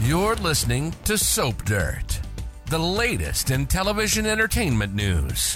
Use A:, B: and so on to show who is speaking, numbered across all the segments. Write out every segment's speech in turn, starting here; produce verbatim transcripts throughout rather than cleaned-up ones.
A: You're listening to Soap Dirt, the latest in television entertainment news.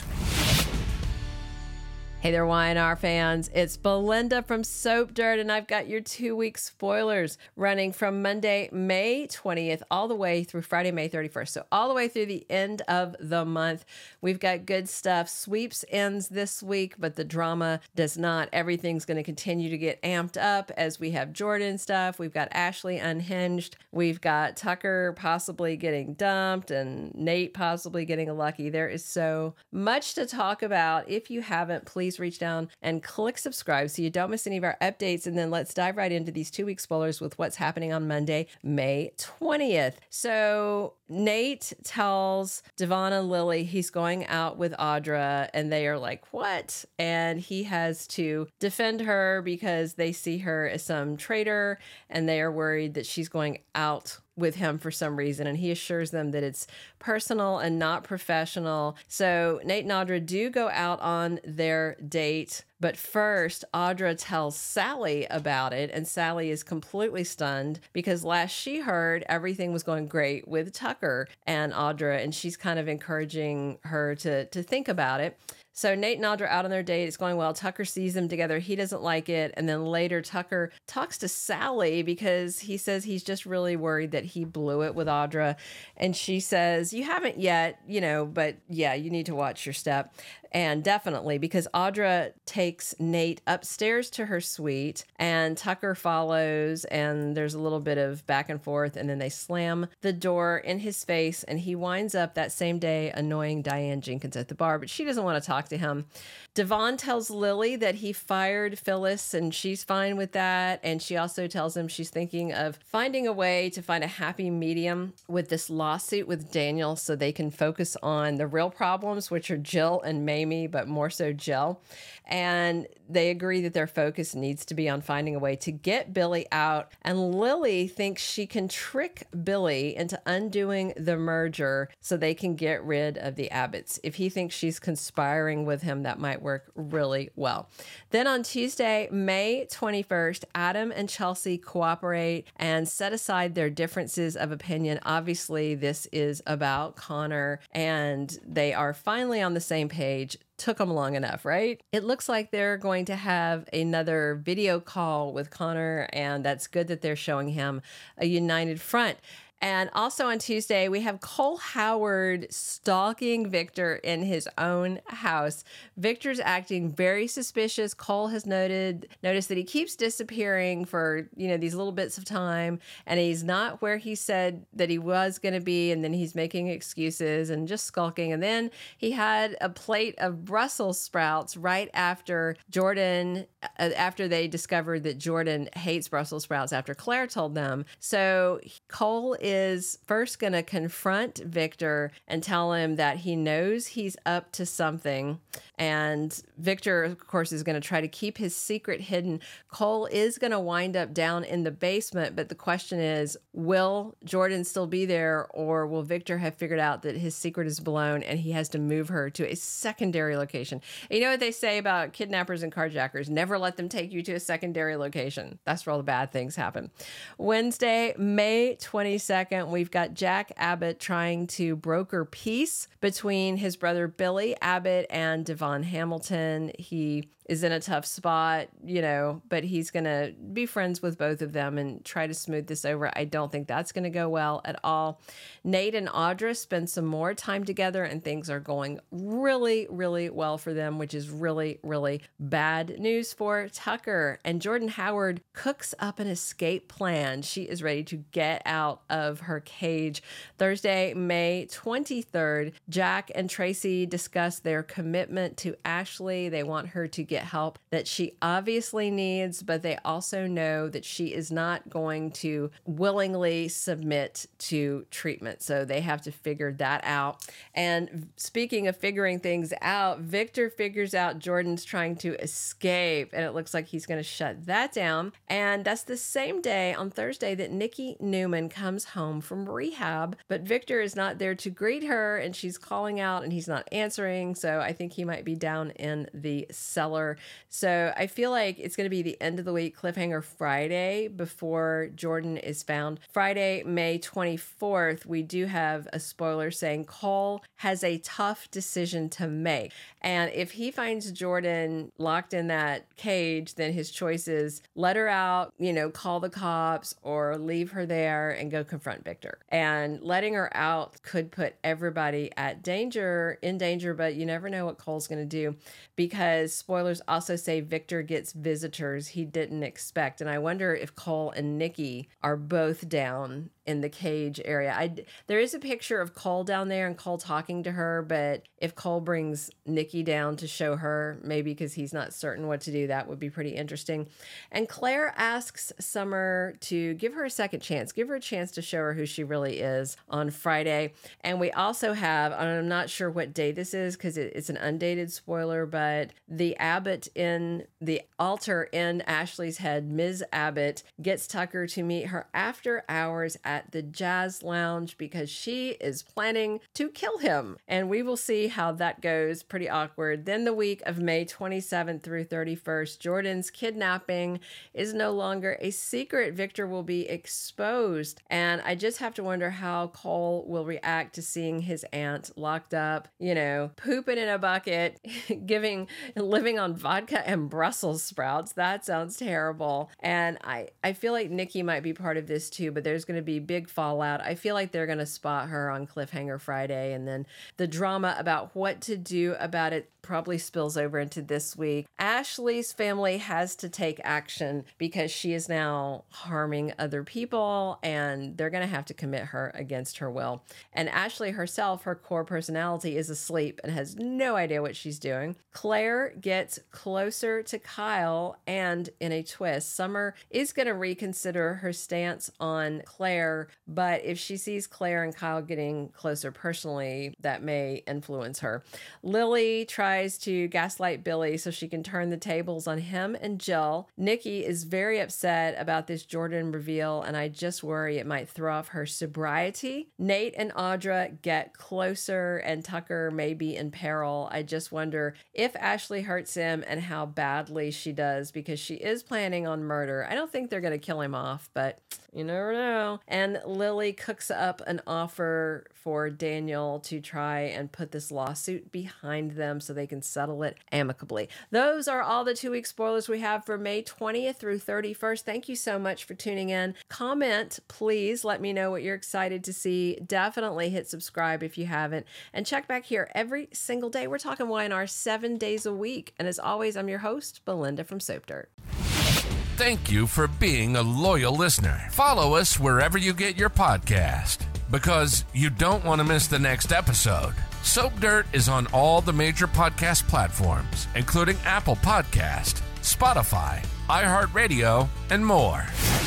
B: Hey there, Y and R fans. It's Belinda from Soap Dirt, and I've got your two-week spoilers running from Monday, May twentieth, all the way through Friday, May thirty-first. So all the way through the end of the month. We've got good stuff. Sweeps ends this week, but the drama does not. Everything's going to continue to get amped up as we have Jordan stuff. We've got Ashley unhinged. We've got Tucker possibly getting dumped and Nate possibly getting lucky. There is so much to talk about. If you haven't, please reach down and click subscribe so you don't miss any of our updates. And then let's dive right into these two week spoilers with what's happening on Monday, May twentieth. So Nate tells Devon and Lily he's going out with Audra, and they are like, what? And he has to defend her because they see her as some traitor, and they are worried that she's going out with him for some reason, and he assures them that it's personal and not professional. So Nate and Audra do go out on their date, but first Audra tells Sally about it, and Sally is completely stunned because last she heard everything was going great with Tucker and Audra, and she's kind of encouraging her to to think about it. So Nate and Audra out on their date. It's going well. Tucker sees them together. He doesn't like it. And then later, Tucker talks to Sally because he says he's just really worried that he blew it with Audra. And she says, you haven't yet, you know, but yeah, you need to watch your step. And definitely, because Audra takes Nate upstairs to her suite and Tucker follows, and there's a little bit of back and forth, and then they slam the door in his face, and he winds up that same day annoying Diane Jenkins at the bar, but she doesn't want to talk to him. Devon tells Lily that he fired Phyllis, and she's fine with that. And she also tells him she's thinking of finding a way to find a happy medium with this lawsuit with Daniel so they can focus on the real problems, which are Jill and Mamie, but more so Jill. And they agree that their focus needs to be on finding a way to get Billy out. And Lily thinks she can trick Billy into undoing the merger so they can get rid of the Abbotts. If he thinks she's conspiring with him, that might work really well. Then on Tuesday, May twenty-first, Adam and Chelsea cooperate and set aside their differences of opinion. Obviously, this is about Connor, and they are finally on the same page. Took them long enough, right? It looks like they're going to have another video call with Connor, and that's good that they're showing him a united front. And also on Tuesday, we have Cole Howard stalking Victor in his own house. Victor's acting very suspicious. Cole has noted noticed that he keeps disappearing for, you know, these little bits of time, and he's not where he said that he was going to be, and then he's making excuses and just skulking. And then he had a plate of Brussels sprouts right after Jordan, uh, after they discovered that Jordan hates Brussels sprouts after Claire told them. So Cole is first going to confront Victor and tell him that he knows he's up to something. And Victor, of course, is going to try to keep his secret hidden. Cole is going to wind up down in the basement, but the question is, will Jordan still be there, or will Victor have figured out that his secret is blown and he has to move her to a secondary location? You know what they say about kidnappers and carjackers? Never let them take you to a secondary location. That's where all the bad things happen. Wednesday, May twenty-second, we've got Jack Abbott trying to broker peace between his brother Billy Abbott and Devon Hamilton. He is in a tough spot, you know, but he's going to be friends with both of them and try to smooth this over. I don't think that's going to go well at all. Nate and Audra spend some more time together, and things are going really, really well for them, which is really, really bad news for Tucker. And Jordan Howard cooks up an escape plan. She is ready to get out of her cage. Thursday, May twenty-third, Jack and Tracy discuss their commitment to Ashley. They want her to get help that she obviously needs, but they also know that she is not going to willingly submit to treatment. So they have to figure that out. And speaking of figuring things out, Victor figures out Jordan's trying to escape, and it looks like he's going to shut that down. And that's the same day on Thursday that Nikki Newman comes home from rehab, but Victor is not there to greet her, and she's calling out and he's not answering. So I think he might be down in the cellar. spoiler. So I feel like it's going to be the end of the week, cliffhanger Friday, before Jordan is found. Friday, May twenty-fourth, we do have a spoiler saying Cole has a tough decision to make. And if he finds Jordan locked in that cage, then his choice is let her out, you know, call the cops, or leave her there and go confront Victor. And letting her out could put everybody at danger, in danger, but you never know what Cole's going to do, because spoilers also say Victor gets visitors he didn't expect. And I wonder if Cole and Nikki are both down in the cage area. I, there is a picture of Cole down there and Cole talking to her, but if Cole brings Nikki down to show her, maybe because he's not certain what to do, that would be pretty interesting. And Claire asks Summer to give her a second chance, give her a chance to show her who she really is on Friday. And we also have, I'm not sure what day this is because it, it's an undated spoiler, but the Abbott in the altar in Ashley's head, Miz Abbott, gets Tucker to meet her after hours at at the Jazz Lounge because she is planning to kill him. And we will see how that goes. Pretty awkward. Then the week of May twenty-seventh through thirty-first, Jordan's kidnapping is no longer a secret. Victor will be exposed. And I just have to wonder how Cole will react to seeing his aunt locked up, you know, pooping in a bucket, giving, living on vodka and Brussels sprouts. That sounds terrible. And I, I feel like Nikki might be part of this too, but there's going to be big fallout. I feel like they're going to spot her on Cliffhanger Friday, and then the drama about what to do about it probably spills over into this week. Ashley's family has to take action because she is now harming other people, and they're going to have to commit her against her will. And Ashley herself, her core personality, is asleep and has no idea what she's doing. Claire gets closer to Kyle, and in a twist, Summer is going to reconsider her stance on Claire, but if she sees Claire and Kyle getting closer personally, that may influence her. Lily tries to gaslight Billy so she can turn the tables on him and Jill. Nikki is very upset about this Jordan reveal, and I just worry it might throw off her sobriety. Nate and Audra get closer, and Tucker may be in peril. I just wonder if Ashley hurts him and how badly she does, because she is planning on murder. I don't think they're going to kill him off, but you never know. And Lily cooks up an offer for Daniel to try and put this lawsuit behind them so they can settle it amicably. Those are all the two-week spoilers we have for May twentieth through thirty-first. Thank you so much for tuning in. Comment, please. Let me know what you're excited to see. Definitely hit subscribe if you haven't. And check back here every single day. We're talking Y N R seven days a week. And as always, I'm your host, Belinda from Soap Dirt.
A: Thank you for being a loyal listener. Follow us wherever you get your podcast, because you don't want to miss the next episode. Soap Dirt is on all the major podcast platforms, including Apple Podcast, Spotify, iHeartRadio, and more.